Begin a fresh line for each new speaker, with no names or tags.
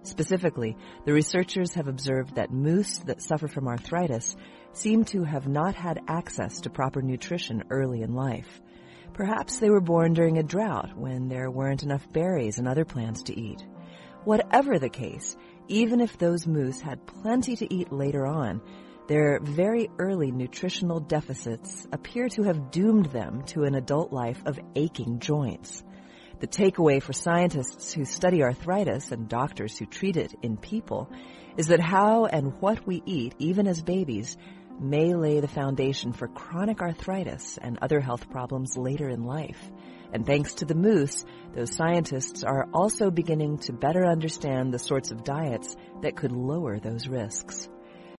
Specifically, the researchers have observed that moose that suffer from arthritis seem to have not had access to proper nutrition early in life. Perhaps they were born during a drought when there weren't enough berries and other plants to eat. Whatever the case, even if those moose had plenty to eat later on, their very early nutritional deficits appear to have doomed them to an adult life of aching joints. The takeaway for scientists who study arthritis and doctors who treat it in people is that how and what we eat, even as babies, may lay the foundation for chronic arthritis and other health problems later in life. And thanks to the moose, those scientists are also beginning to better understand the sorts of diets that could lower those risks.